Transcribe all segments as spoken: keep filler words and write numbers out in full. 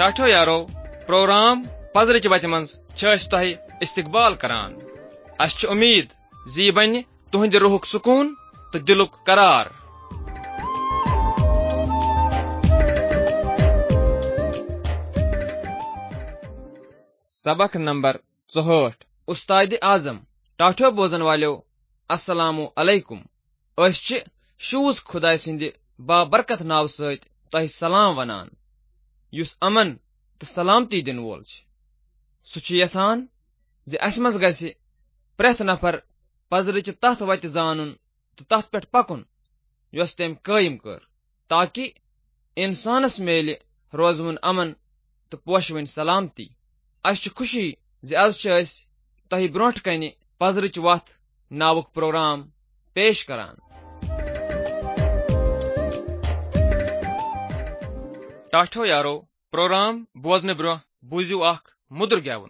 टाठो यारो प्रोग्राम पजरच वत मं तह इस्तकबाल करान। अस उम्मीद जी बन तुहद रूहुक सुकून तो दिलुक करार। सबक नंबर चौहठ। उस्ताद आजम। टाठो बोजन वालो अस्सलामु अलैकुम। अस शूज खुदा सिंद बाबरकत नाव सत तह सलाम वनान युस अमन तो सलामती दिन वोल सह यसान जे अस मज गसि प्रेथ नफर पजरच तथ वत जानन तो तथ पे पकुन यस तम कायम कर, ताकि इंसानस मेल रोजवन अमन तो पोशवन सलामती। अस खुशी जे आज तह ब्रोट कन पजरच वथ नावुक प्रोग्राम पेश करान। टाठो यारो प्रोग्राम बोजन ब्रो बूजू अख मुदर गेवन।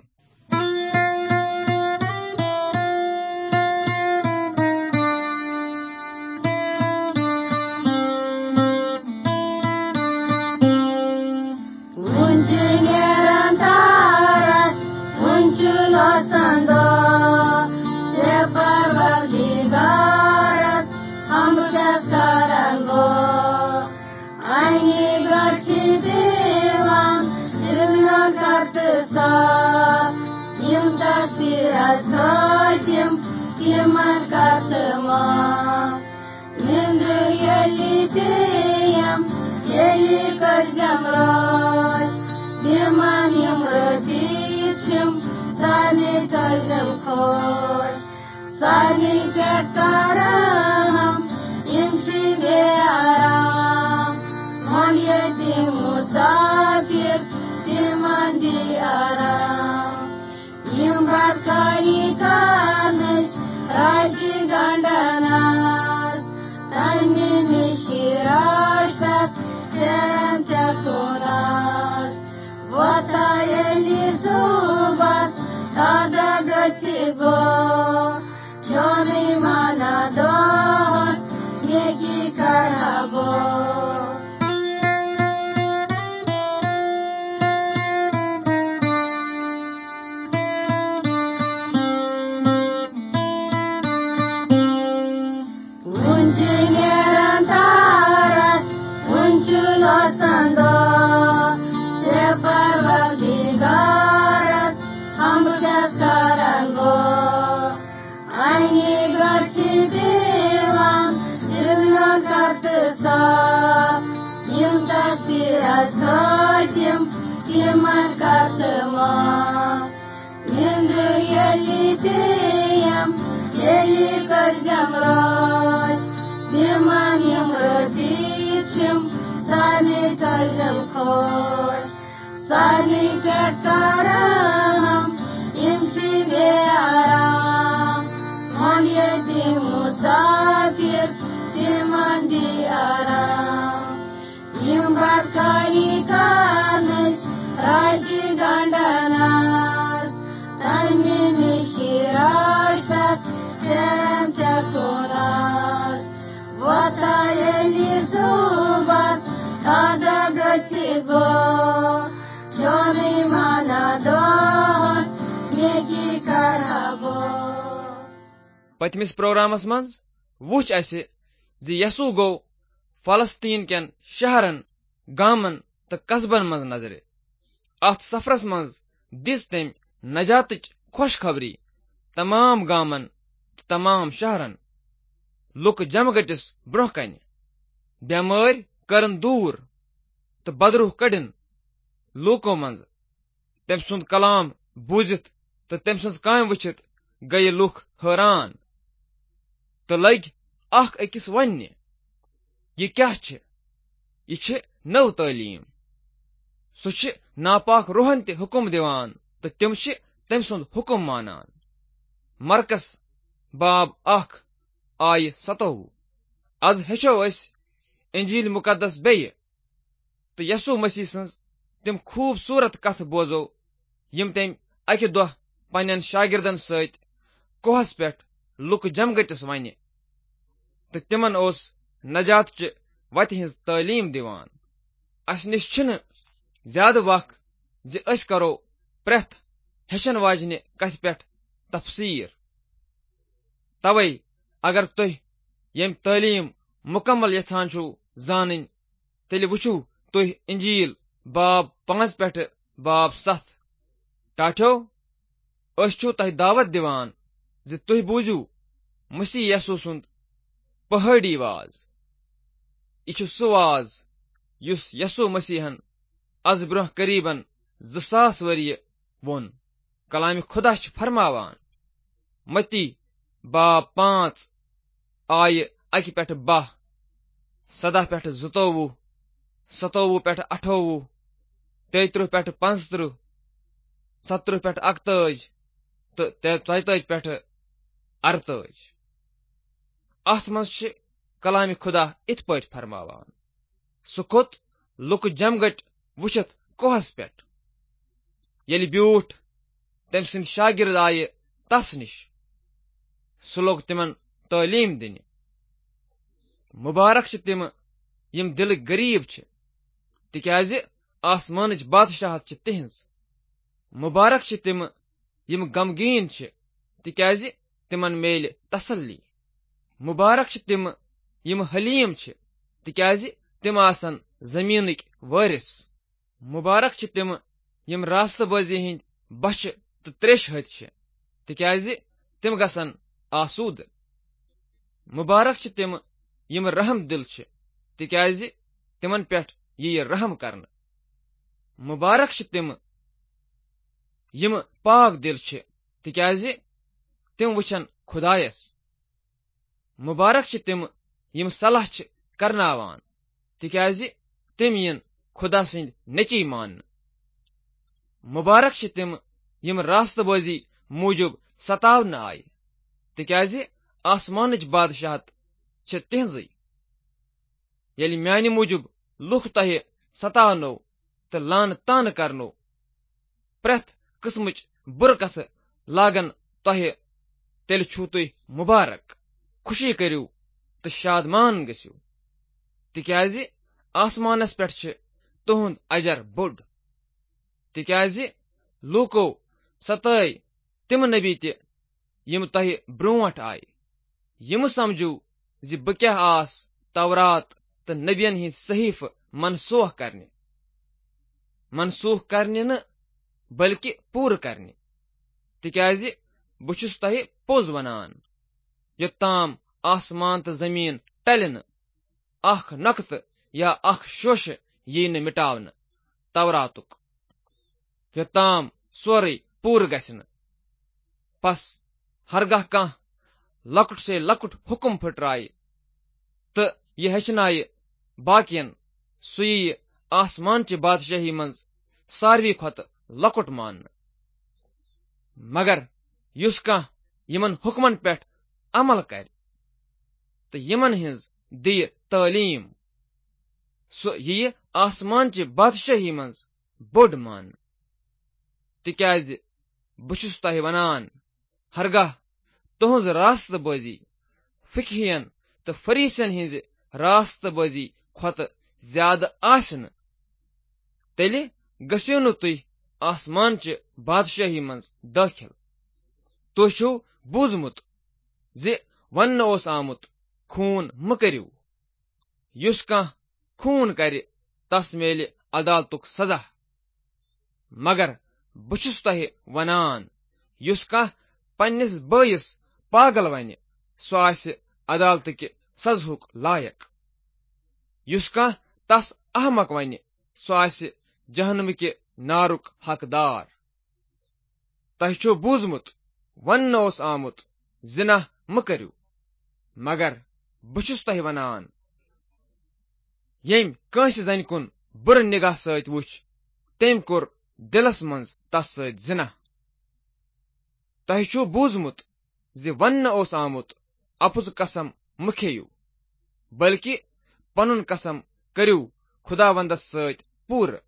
पतमिस प्रोग्रामस मज वुच असे जी यसू गो फलस्तीन केन शहरन गामन तो कस्बन मज नजरे। अथ सफरस मज दिस तम नजातच खुशखबरी तमाम गामन तमाम शहरन। लुक जम गटिस ब्रोह कन, बेमार करन दूर तो बदरूह कड़न लूको मज। तम सुंद कलाम बूजित तो तम सज काम वचित गई लुख हैरान तो लग अख अकिस वन यह क्या यह नव तालीम। सह नापाक रूहन ते हुकुम दिवान तो तिम तम सुंद हुकुम मानान। मरकस बाब अख आय सतोवु। आज हेचो अस इंजील मुकद्दस बेय तो यसू मसीह सज तिम खूबसूरत कथ बोजो यम तम अकि दह पन्न शागिर्दन सत कोहस पे लुक जम गटिस वन तो तिमन ओस नजात वत हिंज तालीम दिवान। अस निश छिन ज्यादा वक्त زِ أسۍ کرو پرٛٮ۪تھ ہیٚچھن واجنہِ کتھِ پٮ۪ٹھ تفصیٖر۔ توے اگر تُہۍ ییٚمہِ تعلیٖم مُکمل یژھان چھِو زانٕنۍ تیٚلہِ وٕچھِو تُہۍ انجیل باب پانٛژھ پٮ۪ٹھٕ باب سَتھ۔ ٹاٹھیو، أسۍ چھِو تۄہہِ دعوت دِوان زِ تُہۍ بوٗزِو مسیح یسوع سُنٛد پہٲڑی واز۔ یہِ چھُ سُہ واز یُس یسوع مسیحن از برونٛہہ قریبن زٕ ساس ؤرۍ ووٚن۔ کلامِ خُدا چھِ فرماوان، متی باب پانٛژھ آیہِ اکہِ پٮ۪ٹھٕ باہ، سدہ پٮ۪ٹھٕ زٕتووُہ، ستووُہ پٮ۪ٹھٕ اٹھووُہ، تیٚیہِ تٕرٛہ پٮ۪ٹھٕ پانٛژھ تٕرٛہ، ستتٕرٛہ پٮ۪ٹھٕ اکتٲجۍ تہٕ ژۄیتٲجۍ پٮ۪ٹھٕ ارتٲجۍ۔ اتھ منٛز چھِ کلامِ خُدا یِتھ پٲٹھۍ فرماوان، سُہ کھوٚت لُکہٕ جمگٹ وٕچھِتھ کوہس پٮ۪ٹھ۔ ییٚلہِ بیوٗٹھ تٔمۍ سٕنٛدۍ شاگرد آیہِ تس نِش، سُہ لوٚگ تِمن تعلیٖم دِنہِ۔ مُبارک چھِ تِم یِم دِلٕکۍ غریٖب چھِ، تِکیازِ آسمانٕچ بادشاہت چھِ تِہنٛز۔ مُبارک چھِ تِم یِم غمگیٖن چھِ، تِکیازِ تِمن میلہِ تسلی۔ مُبارک چھِ تِم یِم حلیٖم چھِ، تِکیازِ تِم آسن زٔمیٖنٕکۍ وٲرِث۔ مُبارک چھِ تِم یِم راستہٕ بٲزی ہٕنٛدۍ بچھِ تہٕ تریش ہتھ چھِ، تِکیازِ تِم گژھن آسوٗدٕ۔ مُبارک چھِ تِم یِم رحم دِل چھِ، تِکیازِ تِمن پٮ۪ٹھ یِیہِ رحم کرنہٕ۔ مُبارک چھِ تِم یِم پاک دِل چھِ، تِکیازِ تِم وٕچھن خُدایس۔ مُبارک چھِ تِم یِم صلح چھِ کرناوان، تِکیازِ تِم یِن خُدا سٕنٛدۍ نیٚچی ماننہٕ۔ مُبارک چھِ تِم یِم راستہٕ بٲزی موٗجوٗب ستاونہٕ آیہِ، تِکیازِ آسمانٕچ بادشاہت چھِ تِہنٛزٕے۔ ییٚلہِ میانہِ موٗجوٗب لُکھ تۄہہِ ستاونو تہٕ لانہٕ تانہٕ کرنو، پرٛٮ۪تھ قٕسمٕچ بُرٕ کتھٕ لاگن تۄہہِ، تیٚلہِ چھِو تُہۍ مُبارک۔ خوشی کٔرِو تہٕ شادمان گٔژھِو، تِکیازِ آسمانس پٮ۪ٹھ چھِ تُہُنٛد اجر بوٚڑ۔ تِکیازِ لوٗکو ستٲے تِم نبی تہِ یِم تۄہہِ برٛونٛٹھ آیہِ۔ یِم سمجھو زِ بہٕ کیٛاہ آس تورات تہٕ نبین ہٕنٛدۍ صحیفہٕ منسوخ کرنہِ، منسوخ کرنہِ نہٕ بٔلکہِ پوٗرٕ کرنہِ۔ تِکیازِ بہٕ چھُس تۄہہِ پوٚز ونان، یوٚتام آسمان تہٕ زمیٖن ٹلہِ نہٕ، اکھ نۄقطہٕ یا اکھ شوشہٕ یی نہٕ مٹاونہٕ توراتُک، یوٚتام سورُے پوٗرٕ گژھِ نہٕ۔ پس ہرگاہ کانٛہہ لۄکُٹ سے لۄکُٹ حُکم پھٕٹرایہِ تہٕ یہِ ہیٚچھنایہِ باقین، سُہ یِیہِ آسمانچہِ بادشٲہی منٛز ساروی کھۄتہٕ لۄکُٹ ماننہٕ۔ مگر یُس کانٛہہ یِمن حُکمن پٮ۪ٹھ عمل کرِ تہٕ یِمن ہٕنٛز دِیہِ تعلیٖم، سُہ یِیہِ آسمانچہِ بادشٲہی منٛز بوٚڑ ماننہٕ۔ تِکیازِ بہٕ چھُس تۄہہِ ونان، ہرگاہ تُہنٛز راستہٕ بٲزی فقیٖہن تہٕ فریٖسین ہٕنٛزِ راستہٕ بٲزی کھۄتہٕ زیادٕ آسہِ نہٕ، تیٚلہِ گٔژھِو نہٕ تُہۍ آسمانچہِ بادشٲہی منٛز دٲخل۔ تُہۍ چھِو بوٗزمُت زِ وننہٕ اوس آمُت، خوٗن مہٕ کٔرِو۔ یُس کانٛہہ خوٗن کرِ تس میلہِ عدالتُک سزا۔ مگر بہٕ چھُس تۄہہِ ونان، یُس کانٛہہ پننِس بٲیِس پاگل ونہِ، سُہ آسہِ عدالتٕکہِ سزہُک لایق۔ یُس کانٛہہ تس احمق ونہِ، سُہ آسہِ جہنمٕکہِ نارُک حقدار۔ تۄہہِ چھُو بوٗزمُت، وننہٕ اوس آمُت، زِنا مہٕ کٔرِو۔ مگر بہٕ چھُس تۄہہِ ونان، ییٚمۍ کٲنٛسہِ زنہِ کُن بُرٕ نِگاہ سۭتۍ وُچھ، تٔمۍ کوٚر دِلس منٛز تس سۭتۍ زِنا۔ تۄہہِ چھُو بوٗزمُت زِ وننہٕ اوس آمُت، اَپُز قسم مہٕ کھیٚیِو، بٔلکہِ پنُن قسم کٔرِو خُداوندس سۭتۍ پوٗرٕ۔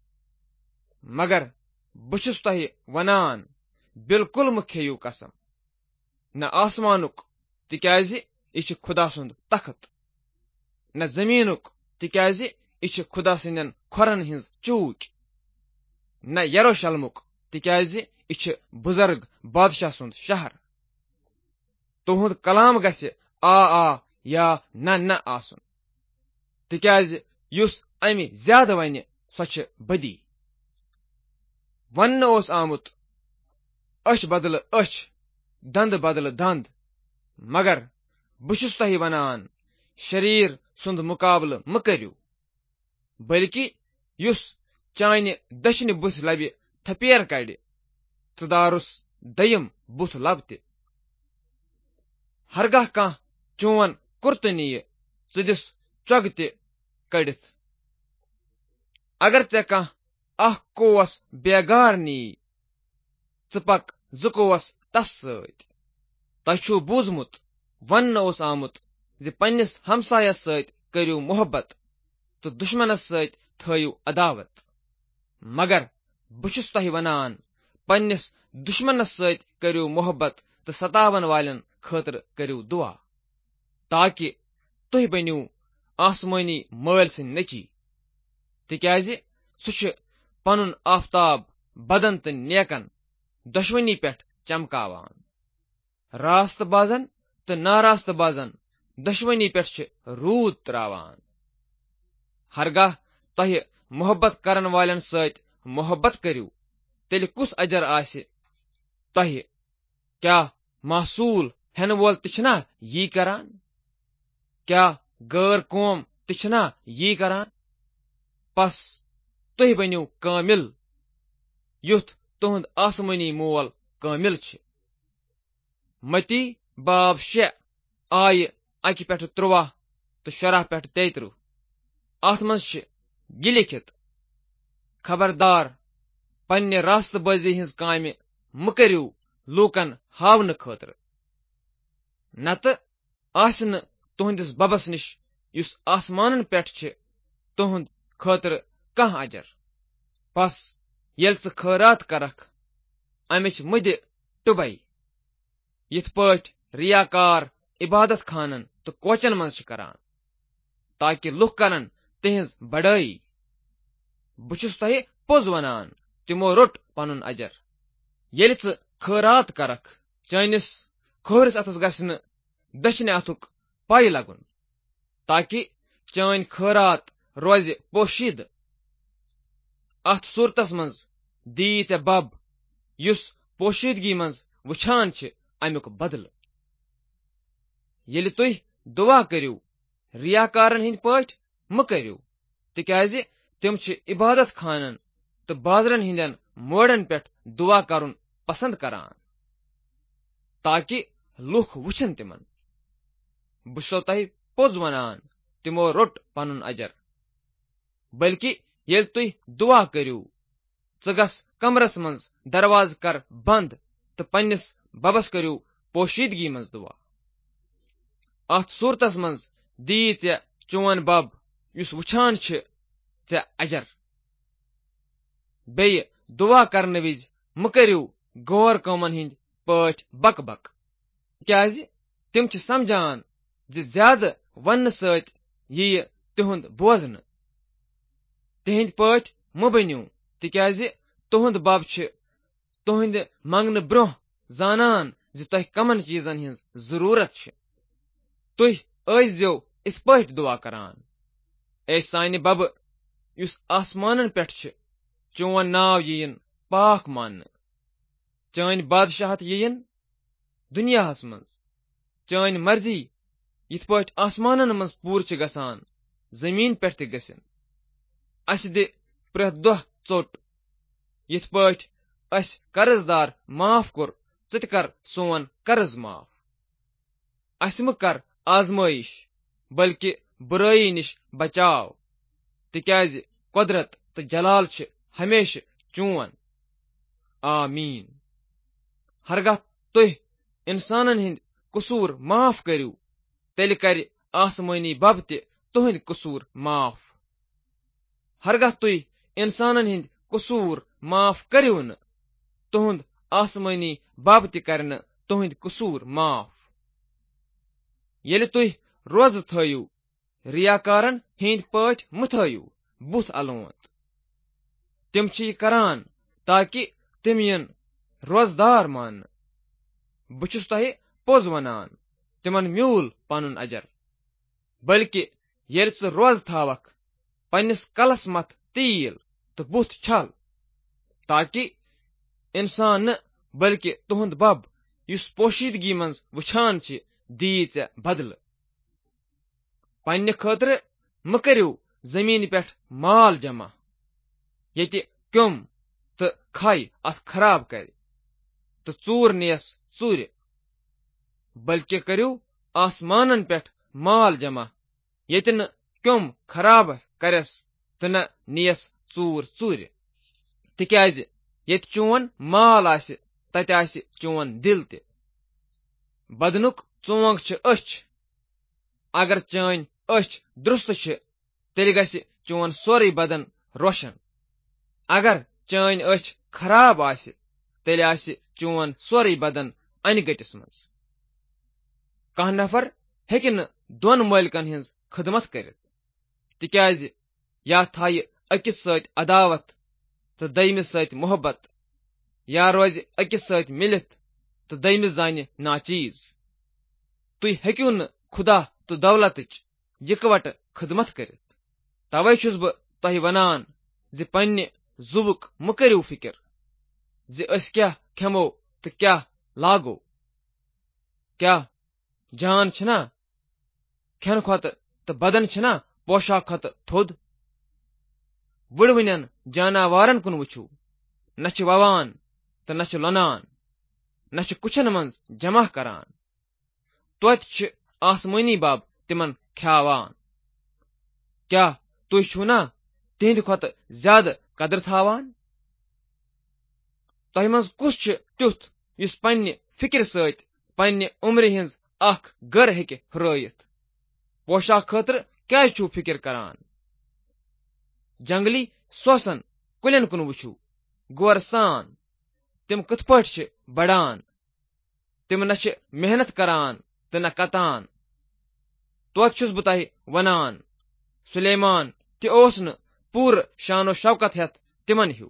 مگر بہٕ چھُس تۄہہِ ونان، بِلکُل مہٕ کھیٚیِو قسم، نہ آسمانُک، تِکیازِ یہِ چھُ خُدا سُنٛد تخت، نہ زمیٖنُک، تِکیازِ یہِ چھِ خُدا سٕنٛدٮ۪ن کھۄرن ہٕنٛز چوٗچ، نہ یروشلمُک تِکیازِ یہِ چھُ بُزرگ بادشاہ سُنٛد شہر. تُہُنٛد کلام گژھِ آ آ یا نہ نہ آسُن تِکیازِ یُس اَمہِ زیادٕ وَنہِ سۄ چھِ بدی. وننہٕ اوس آمُت أچھ بدلہٕ أچھ دنٛدٕ بدلہٕ دنٛد، مگر بہٕ چھُس تۄہہِ ونان شریٖر سُنٛد مُقابلہٕ مہٕ کٔرِو، بٔلکہِ یُس چانہِ دٔچھنہِ بُتھِ لبہِ تھپیر کڑِ ژٕ دارُس دٔیِم بُتھ لبتہِ. ہرگاہ کانٛہہ چون کُرتہٕ نِیہِ ژٕ دِس چۄگہٕ تہِ کٔڑِتھ. اگر ژےٚ کانٛہہ اکھ کوس بیگار نی ژٕ پک زٕ کوس تس سۭتۍ. تۄہہِ چھُو بوٗزمُت وننہٕ اوس آمُت زِ پننِس ہمسایس سۭتۍ کٔرِو محبت تہٕ دُشمنس سۭتۍ تھٲیِو عداوت. مگر بہٕ چھُس تۄہہِ ونان پننِس دُشمنس سۭتۍ کٔرِو محبت تہٕ ستاون والٮ۪ن خٲطرٕ کٔرِو دُعا، تاکہِ تُہۍ بٔنِو آسمٲنی مٲلۍ سٕنٛدۍ نیٚچی، تِکیازِ سُہ چھُ پنُن آفتاب بدن تہٕ نیکن دۄشوٕنی پٮ۪ٹھ چمکاوان. راستہٕ بازن تہٕ ناراستہٕ بازن دۄشوٕنی پٮ۪ٹھ چھِ روٗد تراوان. ہرگاہ تۄہہِ محبت کرن والٮ۪ن سۭتۍ محبت کٔرِو تیٚلہِ کُس اجر آسہِ تۄہہِ؟ کیٛاہ محصوٗل ہٮ۪نہٕ وول تہِ چھُنا یی کران؟ کیٛاہ غٲر قوم تہِ چھِنا یی کران؟ پس تُہۍ بٔنِو کٲمِل یُتھ تُہُنٛد آسمٲنی مول کٲمِل چھِ. متی باب شےٚ آیہِ اکہِ پٮ۪ٹھٕ تُرٛواہ تہٕ شُراہ پٮ۪ٹھٕ تیٚیہِ تٕرٛہ. اتھ منٛز چھِ یہِ لیکھِتھ: خبردار، پننہِ راستہٕ بٲزی ہٕنٛز کامہِ مہٕ کٔرِو لوٗکن ہاونہٕ خٲطرٕ، نتہٕ آسہِ نہٕ تُہنٛدِس ببس نِش یُس آسمانن پٮ۪ٹھ چھِ تُہنٛد خٲطرٕ کانٛہہ اجر. پس ییٚلہِ ژٕ خٲرات کرکھ امِچ مہٕ دِ ٹُبے، یِتھ پٲٹھۍ رِیاکار عبادت خانن تہٕ کوچن منٛز چھِ کران، تاکہِ لُکھ کرن تِہنٛز بڑٲیی. بہٕ چھُس تۄہہِ پوٚز ونان تِمو روٚٹ پنُن اجر. ییٚلہِ ژٕ خٲرات کرکھ چٲنِس کھوورِس اتھس گژھِ نہٕ دٔچھنہِ اتھُک پے لگُن، تاکہِ چٲنۍ خٲرات روزِ پوشیدٕ. اتھ صوٗرتس منٛز دِیی ژےٚ بب یُس پوشیدگی منٛز وٕچھان چھِ امیُک بدلہٕ. ییٚلہِ تُہۍ دُعا کٔرِو رِیاکارن ہٕنٛدۍ پٲٹھۍ مہٕ کٔرِو، تِکیازِ تِم چھِ عبادت خانن تہٕ بازرن ہٕنٛدٮ۪ن موڑن پٮ۪ٹھ دُعا کرُن پسنٛد کران، تاکہِ لُکھ وٕچھن تِمن. بہٕ چھُسو تۄہہِ پوٚز ونان تِمو روٚٹ پنُن اجر. بٔلکہِ ییٚلہِ تُہۍ دُعا کٔرِو ژٕ گژھ کمرس منٛز دروازٕ کر بنٛد تہٕ پننِس ببس کٔرِو پوشیدگی منٛز دُعا. اتھ صوٗرتس منٛز دِیی ژےٚ چون بب یُس وٕچھان چھِ ژےٚ اجر. بیٚیہِ دُعا کرنہٕ وِزِ مہٕ کٔرِو غور قومن ہٕنٛدۍ پٲٹھۍ بک بک، تِکیازِ تِم چھِ سمجھان زِ زیادٕ وننہٕ سۭتۍ یِیہِ تِہُنٛد بوزنہٕ. تِہنٛدۍ پٲٹھۍ مہٕ بٔنِو، تِکیازِ تُہنٛد بب چھِ تُہنٛدِ منگنہٕ برٛونٛہہ زانان زِ تۄہہِ کمن چیٖزن ہٕنٛز ضروٗرت چھِ. تُہۍ ٲسۍزیو یِتھ پٲٹھۍ دُعا کران: اے سانہِ ببہٕ یُس آسمانن پٮ۪ٹھ چھِ، چون ناو یِیِن پاک ماننہٕ، چٲنۍ بادشاہت یِیِن دُنیاہس منٛز، چٲنۍ مرضی یِتھ پٲٹھۍ آسمانن منٛز پوٗرٕ چھِ گژھان زمیٖن پٮ۪ٹھ تہِ گٔژھِنۍ. اسہِ دِ پرٛٮ۪تھ دۄہ ژوٚٹ، یِتھ پٲٹھۍ اَسہِ قرض دار معاف کوٚر ژٕ تہِ کر سون قرض معاف. اسہِ مہٕ کر آزمٲیش بلکہِ بُرٲیی نِش بچاو، تِکیازِ قۄدرت تہٕ جلال چھِ ہمیشہٕ چون. آمیٖن. ہرگاہ تُہۍ اِنسانن ہٕنٛدۍ قصوٗر معاف کٔرِو تیٚلہِ کرِ آسمٲنی بب تہِ تُہنٛدۍ قصوٗر معاف. ہرگاہ تُہۍ اِنسانن ہٕنٛدۍ قصوٗر معاف کٔرِو نہٕ تُہنٛد آسمٲنی بب تہِ کرِ نہٕ تُہنٛدۍ قصوٗر معاف. ییٚلہِ تُہۍ روزٕ تھٲیِو رِیاکارن ہٕنٛدۍ پٲٹھۍ مہٕ تھٲیِو بُتھ الونٛد. تِم چھِ یہِ کران تاکہِ تِم یِن روزدار ماننہٕ. بہٕ چھُس تۄہہِ پوٚز وَنان، تِمن میوٗل پنُن اجر. بٔلکہِ ییٚلہِ ژٕ روزٕ تھاوکھ، پننِس کلس متھ تیٖل تہٕ بُتھ چھل، تاکہِ اِنسان نہٕ بٔلکہِ تُہُنٛد بب یُس پوشیدگی منٛز وٕچھان چھِ دِیی ژےٚ بدلہٕ. پننہِ خٲطرٕ مہٕ کٔرِو زٔمیٖنہِ پٮ۪ٹھ مال جمع ییٚتہِ کیوٚم تہٕ کھے اتھ خراب کرِ تہٕ ژوٗر نِیَس ژوٗرِ، بٔلکہِ کٔرِو آسمانن پٮ۪ٹھ مال جمع ییٚتہِ نہٕ کیوٚم خراب کرٮ۪س تہٕ نہ نِیَس ژوٗر ژوٗرِ. تِکیازِ ییٚتہِ چون مال آسہِ تتہِ آسہِ چون دِل تہِ. بدنُک ژونگ چھِ أچھ. اگر چٲنۍ أچھ درُستہٕ چھِ تیٚلہِ گژھِ چون سورُے بدن روشن. اگر چٲنۍ أچھ خراب آسہِ تیٚلہِ آسہِ چون سورُے بدن انہِ گٔٹِس منٛز. کانٛہہ نفر ہیٚکہِ نہٕ دۄن مٲلکن ہٕنٛز خدمت کٔرِتھ، تِکیازِ یا تھایہِ أکِس سۭتۍ عداوت تہٕ دوٚیمِس سۭتۍ محبت، یا روزِ أکِس سۭتۍ مِلِتھ تہٕ دوٚیمِس زانہِ ناچیز. تُہۍ ہیٚکِو نہٕ خدا تہٕ دولتٕچ یِکوٹہٕ خدمت کٔرِتھ. توے چھُس بہٕ تۄہہِ ونان زِ پننہِ زُوُک مہٕ کٔرِو فِکر زِ أسۍ کیاہ کھٮ۪مو تہٕ کیاہ لاگو. کیاہ جان چھِنا کھٮ۪نہٕ کھۄتہٕ تہٕ بدن چھِنا پوشاک کھۄتہٕ تھوٚد. وٕڑوٕنٮ۪ن جاناوارن کُن وٕچھو، نہ چھِ ووان تہٕ نہ چھِ لونان، نہ چھِ کُچھن منٛز جمع کران، توتہِ چھِ آسمٲنی بب تِمن کھیاوان. کیاہ تُہۍ چھِو نا تِہنٛدِ کھۄتہٕ زیادٕ قدر تھاوان؟ تۄہہِ منٛز کُس چھُ تیُتھ یُس پننہِ فِکرِ سۭتۍ پننہِ عمرِ ہٕنٛز اکھ گر ہیٚکہِ ہُرٲیِتھ؟ پوشاک خٲطرٕ کیازِ چھِو فِکر کران؟ جنگلی سوسن کُلٮ۪ن کُن وٕچھو غور سان، تِم کِتھ پٲٹھۍ چھِ بڑان. تِم نہ چھِ محنت کران تہٕ نہ کتان. توتہِ چھُس بہٕ تۄہہِ ونان، سُلیمان تہِ اوس نہٕ پوٗرٕ شان و شوکت ہٮ۪تھ تِمن ہیوٗ.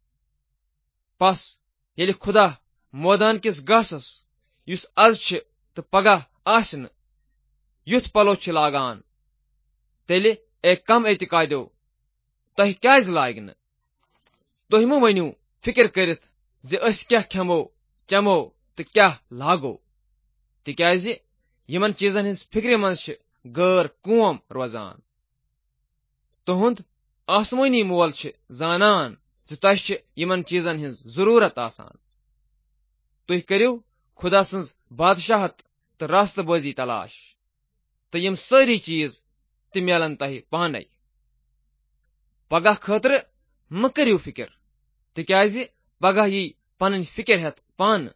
پس ییٚلہِ خدا مٲدان کِس گاسس یُس آز چھِ تہٕ پگاہ آسہِ نہٕ یُتھ پلو چھِ لاگان، تیٚلہِ اے کم اعتقادیو تۄہہِ کیازِ لاگہِ نہٕ؟ تُہۍ مہٕ ؤنِو فِکر کٔرِتھ زِ أسۍ کیاہ کھٮ۪مو چٮ۪مو تہٕ کیاہ لاگو، تِکیازِ یِمن چیٖزن ہٕنٛز فِکرِ منٛز چھِ غٲر قوم روزان. تُہُنٛد آسمٲنی مول چھِ زانان زِ تۄہہِ چھِ یِمن چیٖزن ہٕنٛز ضروٗرت آسان. تُہۍ کٔرِو خدا سٕنٛز بادشاہت تہٕ راستہٕ بٲزی تلاش، تہٕ یِم سٲری چیٖز تہِ میلن تۄہہِ پانے. پگاہ خٲطرٕ مہٕ کٔرِو فِکر، تِکیازِ پگاہ یی پنٕنۍ فِکر ہٮ۪تھ پانہٕ.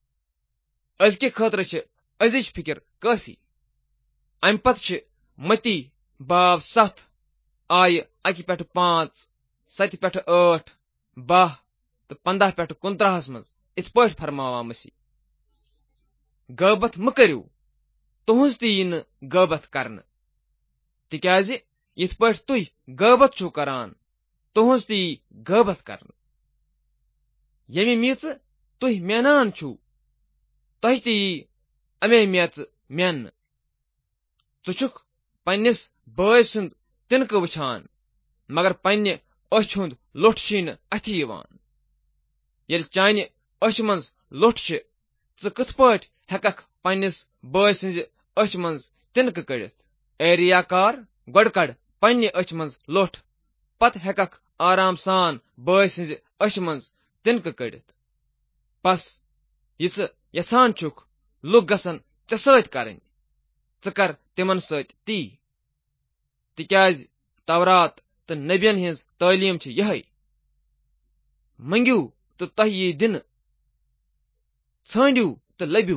أزکہِ خٲطرٕ چھِ أزِچ فِکر کٲفی. اَمہِ پتہٕ چھِ متی باب ستھ آیہِ اکہِ پٮ۪ٹھٕ پانٛژھ، ستہِ پٮ۪ٹھٕ ٲٹھ، باہ تہٕ پنداہ پٮ۪ٹھٕ کُنترٕہس منٛز یِتھ پٲٹھۍ فرماوان مسیح: غٲبت مہٕ کٔرِو، تُہنٛز تہِ یی نہٕ غٲبت کرنہٕ. تِکیازِ یِتھ پٲٹھۍ تُہۍ غٲبت چھِو کران، تُہنٛز تہِ یی غٲبت کرنہٕ. ییٚمہِ میٖژٕ تُہۍ مینان چھِو، تۄہہِ تہِ یی اَمے میژٕ میننہٕ. ژٕ چھُکھ پننِس بٲے سُنٛد تِنکہٕ وٕچھان، مگر پننہِ أچھ ہُنٛد لوٚٹھ چھی نہٕ اَتھِ یِوان. ییٚلہِ چانہِ أچھ منٛز لوٚٹھ چھِ، ژٕ کِتھ پٲٹھۍ ہٮ۪ککھ پننِس بٲے سٕنٛزِ أچھ منٛز تِنکہٕ کٔڑِتھ؟ اے ریاکار، گۄڈٕ کڑ پننہِ أچھ منٛز لوٚٹھ، پتہٕ ہٮ۪ککھ آرام سان بٲے سٕنٛزِ أچھ منٛز تِنکہٕ کٔڑِتھ. پس یہِ ژٕ یژھان چھُکھ لُکھ گژھن ژےٚ سۭتۍ کرٕنۍ، ژٕ کر تِمن سۭتۍ تی. تِکیازِ تورات تہٕ نبین ہٕنٛز تعلیٖم چھِ یِہے: مٔنگِو تہٕ تۄہہِ یی دِنہٕ، ژھٲنڈِو تہٕ لٔبِو،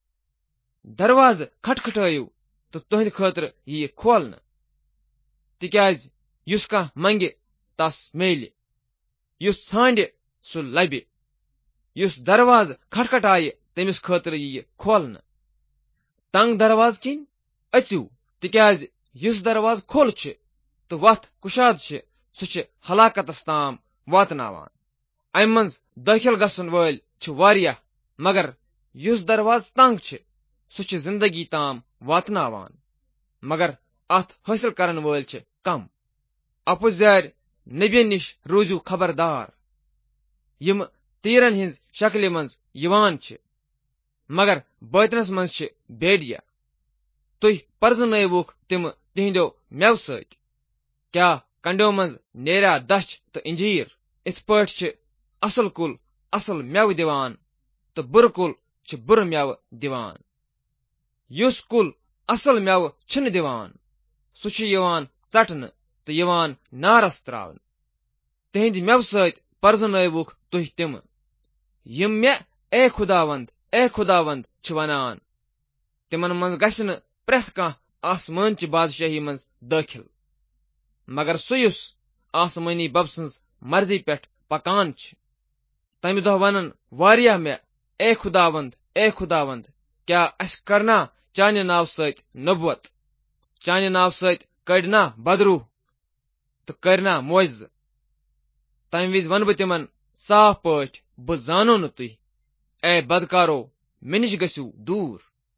دروازٕ کھٹکھٹٲیِو تہٕ تُہنٛدِ خٲطرٕ یِیہِ کھولنہٕ. تِکیازِ یُس کانٛہہ منگہِ تس میلہِ، یُس ژھانڈِ سُہ لبہِ، یُس دروازٕ کھٹکھٹایہِ تٔمِس خٲطرٕ یِیہِ کھولنہٕ. تنگ دروازٕ کِنۍ أژِو، تِکیازِ یُس دروازٕ کھوٚل چھِ تہٕ وتھ کُشاد چھِ، سُہ چھِ ہلاکتس تام واتناوان. امہِ منٛز دٲخل گژھن وٲلۍ چھِ واریاہ، مگر یُس دروازٕ تنگ چھِ سُہ چھِ زندگی تام واتناوان، مگر اتھ حٲصِل کرن وٲلۍ چھِ کم۔ اپُزیارِ نبین نِش روٗزِو خبردار، یِم تیٖرن ہٕنٛز شکلہِ منٛز یِوان چھِ، مگر بٲطنس منٛز چھِ بیڈیا۔ تُہۍ پرزنٲوُکھ تِم تِہنٛدیو مٮ۪وٕ سۭتۍ۔ کیٛاہ کنڈیو منٛز نیریا دچھ تہٕ انجیٖر؟ اِتھ پٲٹھۍ چھِ اصل کُل اصل مٮ۪وٕ دِوان تہٕ بُرٕ کُل چھِ بُرٕ مٮ۪وٕ دِوان۔ یُس کُل اصل مٮ۪وٕ چھِنہٕ دِوان سُہ چھُ یِوان ژٹنہٕ تہٕ یِوان نارس تراونہٕ۔ تِہنٛدِ مٮ۪وٕ سۭتۍ پرزنٲوُکھ تُہۍ تِم، یِم مےٚ اے خُداوند اے خُداوند چھِ ونان۔ تِمن منٛز گژھِ نہٕ پرٛٮ۪تھ کانٛہہ آسمانچہِ بادشٲہی منٛز دٲخل، مگر سُہ یُس آسمٲنی بب سٕنٛز مرضی پٮ۪ٹھ پکان چھِ۔ تمہِ دۄہ ونن واریاہ مےٚ، اے خُداوند اے خُداوند، کیٛاہ اَسہِ کرنا چانہِ ناوٕ سۭتۍ نبوت؟ چانہِ ناوٕ سۭتۍ کڑنا بدروٗ تہٕ کرنا معجزٕ؟ تمہِ وِزِ ونہٕ بہٕ تِمن صاف پٲٹھۍ، بہٕ زانو نہٕ تُہۍ، اے بدکارو، مےٚ نِش گٔژھِو دوٗر۔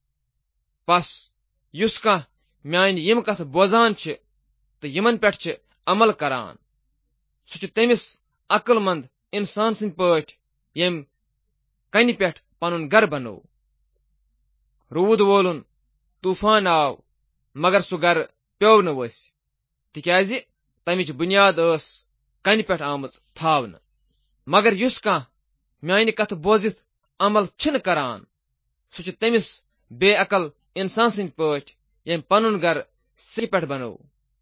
پس یُس کانٛہہ میانہِ یِم کتھٕ بوزان چھِ تہٕ یِمن پٮ۪ٹھ چھِ عمل کران، سُہ چھُ تٔمِس عقل مند اِنسان سٕنٛدۍ پٲٹھۍ ییٚمۍ کنہِ پٮ۪ٹھ پنُن گرٕ بنوو۔ روٗد وولُن، طوفان آو، مگر سُہ گرٕ پیوٚو نہٕ ؤسۍ، تِکیٛازِ تمِچ بُنیاد ٲس کنہِ پٮ۪ٹھ آمٕژ تھاونہٕ۔ مگر یُس کانٛہہ میانہِ کتھٕ بوزِتھ عمل چھِنہٕ کران، سُہ چھُ تٔمِس بے عقل اِنسان سٕنٛدۍ پٲٹھۍ ییٚمۍ پنُن گرٕ سیٚکہِ پٮ۪ٹھ بنوو۔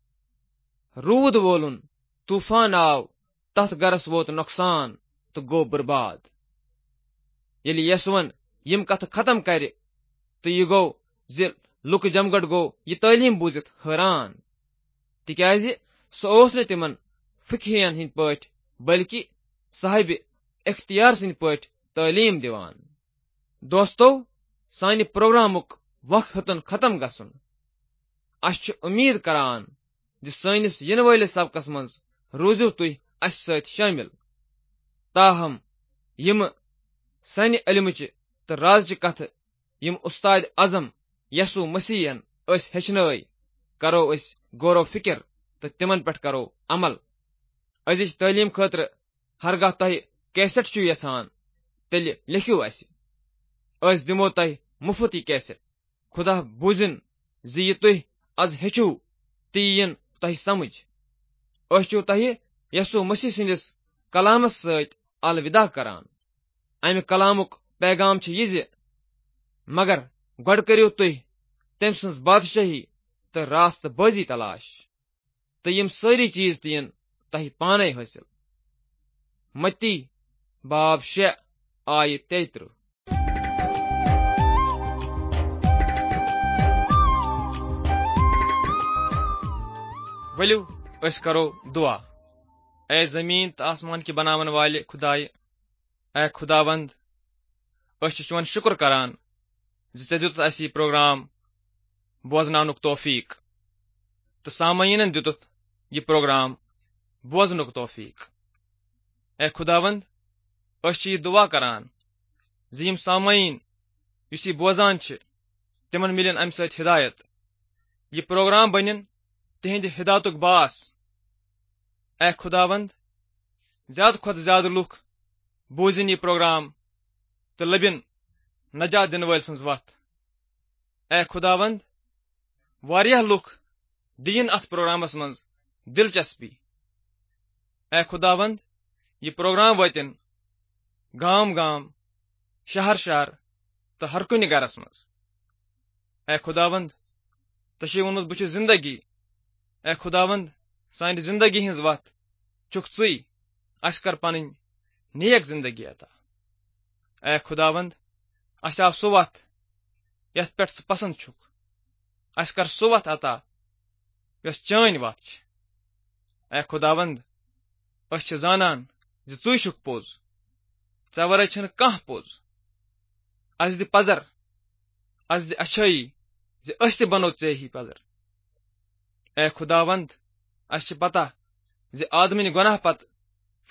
روٗد وولُن، طوفان آو، تتھ گرس ووت نۄقصان تہٕ گوٚو برباد۔ ییٚلہِ یسوعن یِم کتھٕ ختم کرِ تہٕ یہِ گوٚو زِ لُکہٕ جمگٹ گوٚو یہِ تعلیٖم بوٗزِتھ حٲران، تِکیٛازِ سُہ اوس نہٕ تِمن فقیٖہن ہٕنٛدۍ پٲٹھۍ بلکہِ صاحبِ اختیار سٕنٛدۍ پٲٹھۍ تعلیٖم دِوان۔ دوستو، سانہِ پروگرامُک وق ہیوٚتن ختم گژھُن۔ أسۍ چھِ اُمید کران زِ سٲنِس یِنہٕ وٲلِس سبقس منٛز روٗزِو تُہۍ اَسہِ سۭتۍ شٲمِل۔ تاہم یِمہٕ سانہِ علمٕچہِ تہٕ رازچہِ کتھٕ یِم اُستادِ اعظم یسوع مسیحن أسۍ ہیٚچھنٲے، کرو أسۍ غور و فِکر تہٕ تِمن پٮ۪ٹھ کرو عمل۔ أزِچ تعلیٖم خٲطرٕ ہرگاہ تۄہہِ کیسٹ چھِو یژھان تیٚلہِ لیکھِو اَسہِ، أسۍ دِمو تۄہہِ مُفت یہِ کیسٹ۔ خدا بوٗزِن زِ یہِ تُہۍ از ہیٚچھِو تہٕ یہِ یِن تۄہہِ سمجھ۔ أسۍ چھِو تۄہہِ یسوع مسیح سٕنٛدِس کلامس سۭتۍ الوداع کران۔ امہِ کلامُک پیغام چھُ یہِ زِ مگر گۄڈٕ کٔرِو تُہۍ تٔمۍ سٕنٛز بادشٲہی تہٕ راستہٕ بٲزی تلاش، تہٕ یِم سٲری چیٖز تہِ یِن تۄہہِ پانے حٲصِل۔ متی باب شےٚ آیہِ تیٚیہِ تٕرٛہ۔ ؤلِو أسۍ کرو دُعا۔ اے زمیٖن تہٕ آسمان کہِ بناون والہِ خُدایہِ، اے خُداوند، أسۍ چھِ چون شُکر کران زِ ژےٚ دِتُتھ اَسہِ یہِ پروگرام بوزناونُک توفیٖق تہٕ سامعیٖنن دِتُتھ یہِ پروگرام بوزنُک توفیٖق۔ اے خُداوند، أسۍ چھِ یہِ دُعا کران زِ یِم سامعیٖن یُس یہِ بوزان چھِ تِمن مِلن امہِ سۭتۍ ہدایت، یہِ پروگرام بنِن تِہنٛدِ ہدایتُک باس۔ اے خُداوند، زیادٕ کھۄتہٕ زیادٕ لُکھ بوٗزِن یہِ پروگرام تہٕ لٔبِن نجات دِنہٕ وٲلۍ سٕنٛز وتھ۔ اے خُداوند، واریاہ لُکھ دِیِن اتھ پروگرامس منٛز دلچسپی۔ اے خُداوند، یہِ پروگرام وٲتِن گام گام، شہر شہر تہٕ ہر کُنہِ گرس منٛز۔ اے خُداوند، ژےٚ چھُے ووٚنمُت بہٕ چھُس زندگی۔ اے خُداوند، سانہِ زندگی ہٕنٛز وتھ چھُکھ ژٕے، اَسہِ کر پنٕنۍ نیک زندگی عطا۔ اے خُداوند، اَسہِ آو سُہ وتھ یتھ پٮ۪ٹھ ژٕ پسنٛد چھُکھ، اَسہِ کر سُہ وتھ عطا یۄس چٲنۍ وتھ چھِ۔ اے خُداوند، أسۍ چھِ زانان زِ ژٕے چھُکھ پوٚز، ژےٚ ورٲے چھنہٕ کانٛہہ پوٚز۔ اَسہِ دِ پزر، اَسہِ دِ اچھٲیی زِ أسۍ تہِ بنو ژےٚ ہی پزر۔ اے خُداوند، اَسہِ چھِ پتہ زِ آدمٕنۍ گۄناہ پتہٕ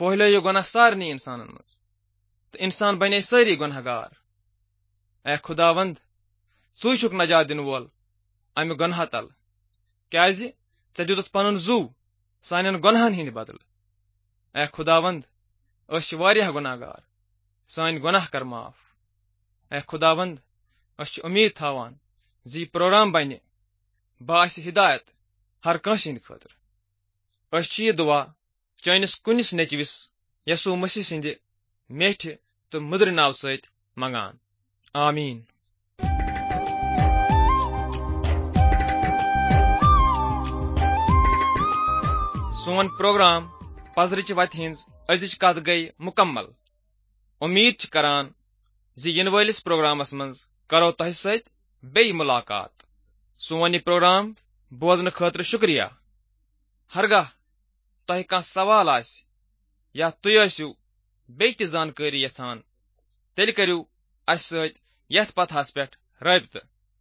फहलियो गुनाह सारनी इंसानन मज तो इंसान बने सारी गुनहगार। ए खुदावंद सू छुक नजात दिन वोल अमि गुनाह तल क्याज चे दितुत पनुन जू सानन गुनाहन हिंद बदल। ए खुदावंद अस वारियाह गुनाहगार, सान गुनाह कर माफ। ए खुदावंद अस उम्मीद थावान जी प्रोग्राम बने बास हिदायत हर कंस हिंद खतर। अस ये दुआ चैनिस कुनिस नेचविस यसू मसीह सिंध मेठ तो मुद्र नाव सत मंगान, आमीन। सोन प्रोग्राम पजरच वत हिंज अजिच कत गई मुकम्मल। उम्मीद च करान जी इन वलिस प्रोग्रामस मज करो तह सत बे मुलाकात। सोन यह प्रोग्राम बोजन खतर शुक्रिया। हरगाह तह कह सवाल आस या तुय आसु बे त जानकारी यछान तेल करू अस सत यथ पथास पे रबित।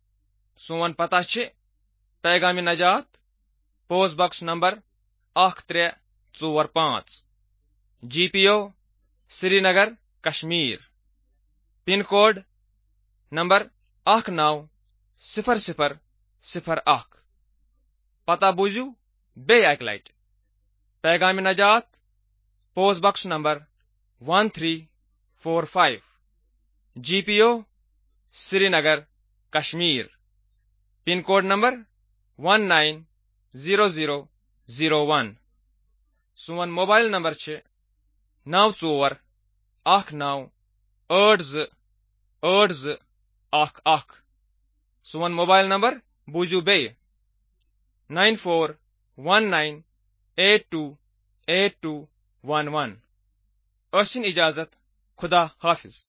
सोन पता छ पैगामी नजात, पोस्ट बॉक्स नंबर अख त्रे चोर पांच, G P O Srinagar Kashmir, pin code number अख नौ सिफर सिफर सिफर अख। पता बूझू बे अक लट पैगामी नजात, post box number one three four five, G P O Srinagar Kashmir, pin code number one nine zero zero zero one. सोन मोबाइल नंबर छ नौ चोर अख नौ आठ ज आठ ज अख अख। सोन मोबाइल नंबर बूझू बे nine four one nine eight two eight two one one. असिन इजाजत, खुदा हाफिज।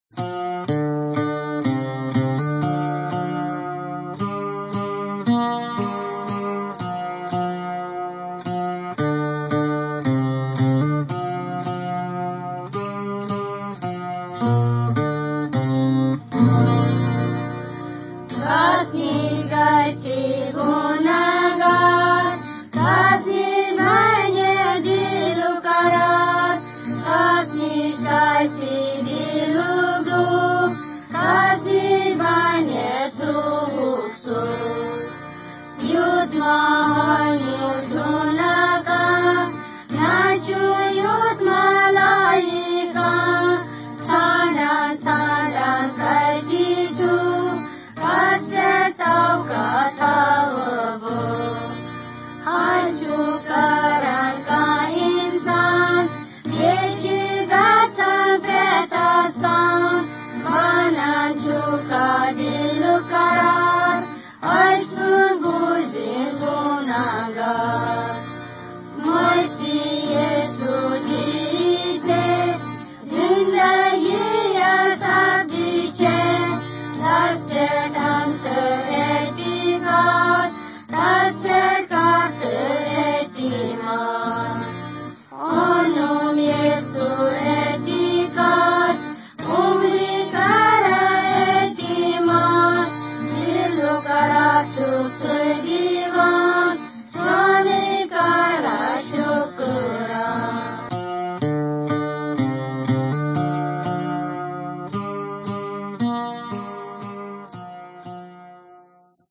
To